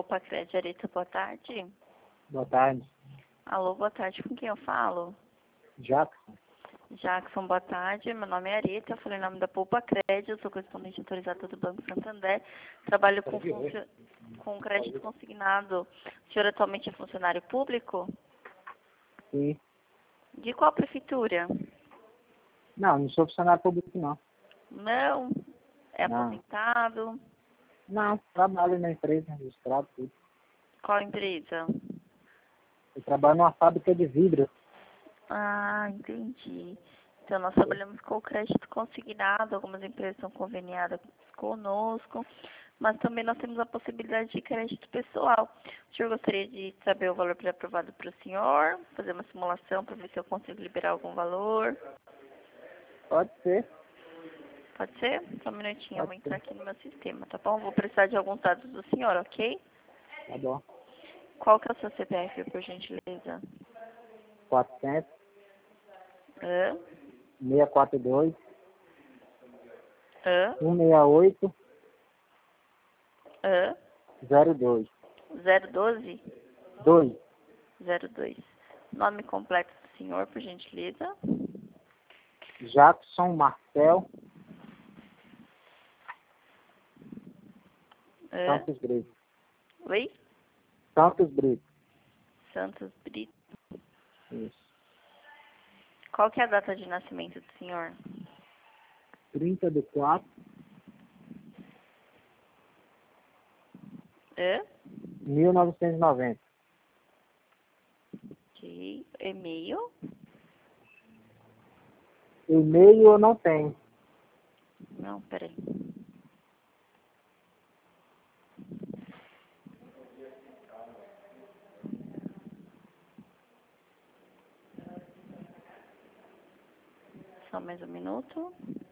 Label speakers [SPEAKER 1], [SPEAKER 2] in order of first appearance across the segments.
[SPEAKER 1] Pacred Areta, boa tarde.
[SPEAKER 2] Boa tarde.
[SPEAKER 1] Alô, boa tarde, com quem eu falo?
[SPEAKER 2] Jackson.
[SPEAKER 1] Jackson, boa tarde, meu nome é Areta, eu falei em nome da Poupa Crédito, eu sou correspondente autorizado do Banco Santander, trabalho com crédito consignado. O senhor atualmente é funcionário público?
[SPEAKER 2] Sim.
[SPEAKER 1] De qual prefeitura?
[SPEAKER 2] Não sou funcionário público, não.
[SPEAKER 1] Não? É
[SPEAKER 2] Não.
[SPEAKER 1] aposentado?
[SPEAKER 2] Não, trabalho na empresa, registrado, tudo.
[SPEAKER 1] Qual empresa?
[SPEAKER 2] Eu trabalho numa fábrica de vidro.
[SPEAKER 1] Ah, entendi. Então, nós trabalhamos com o crédito consignado, algumas empresas são conveniadas conosco, mas também nós temos a possibilidade de crédito pessoal. O senhor gostaria de saber o valor pré-aprovado para o senhor? Fazer uma simulação para ver se eu consigo liberar algum valor?
[SPEAKER 2] Pode ser.
[SPEAKER 1] Pode ser? Só um minutinho, eu vou
[SPEAKER 2] Pode
[SPEAKER 1] entrar
[SPEAKER 2] ser.
[SPEAKER 1] aqui no meu sistema, tá bom? Vou precisar de alguns dados do senhor, ok?
[SPEAKER 2] Tá bom.
[SPEAKER 1] Qual que é o seu CPF, por gentileza?
[SPEAKER 2] 400,
[SPEAKER 1] Hã?
[SPEAKER 2] 642,
[SPEAKER 1] Hã?
[SPEAKER 2] 168,
[SPEAKER 1] Hã?
[SPEAKER 2] 02.
[SPEAKER 1] 012?
[SPEAKER 2] 2.
[SPEAKER 1] 02. Nome completo do senhor, por gentileza.
[SPEAKER 2] Jackson Marcel
[SPEAKER 1] Hã?
[SPEAKER 2] Santos Brito.
[SPEAKER 1] Oi?
[SPEAKER 2] Santos Brito.
[SPEAKER 1] Santos Brito.
[SPEAKER 2] Isso.
[SPEAKER 1] Qual que é a data de nascimento do senhor?
[SPEAKER 2] 30/4,
[SPEAKER 1] Hã?
[SPEAKER 2] 1990.
[SPEAKER 1] Ok. E-mail?
[SPEAKER 2] E-mail eu não tenho.
[SPEAKER 1] Não, peraí. Só mais um minuto.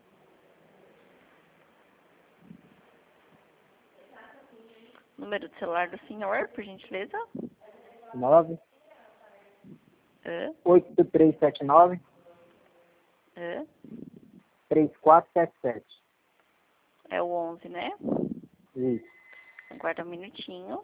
[SPEAKER 1] Número de celular do senhor, por gentileza.
[SPEAKER 2] 9
[SPEAKER 1] Hã?
[SPEAKER 2] 8379
[SPEAKER 1] Hã?
[SPEAKER 2] 3477.
[SPEAKER 1] É o 11, né?
[SPEAKER 2] Isso.
[SPEAKER 1] Aguarda um minutinho.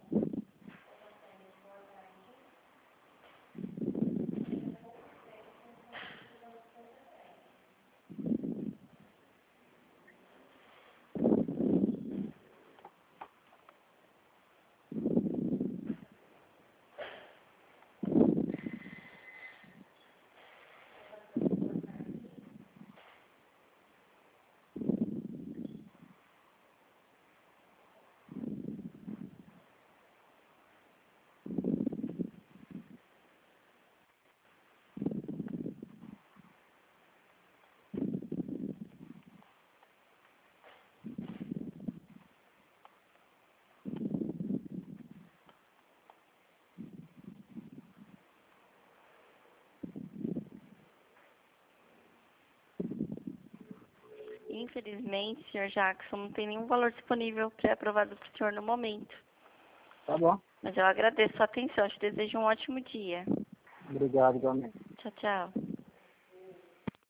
[SPEAKER 1] Infelizmente, senhor Jackson, não tem nenhum valor disponível pré-aprovado para o senhor no momento.
[SPEAKER 2] Tá bom.
[SPEAKER 1] Mas eu agradeço a sua atenção. Te desejo um ótimo dia.
[SPEAKER 2] Obrigado, igualmente.
[SPEAKER 1] Tchau, tchau.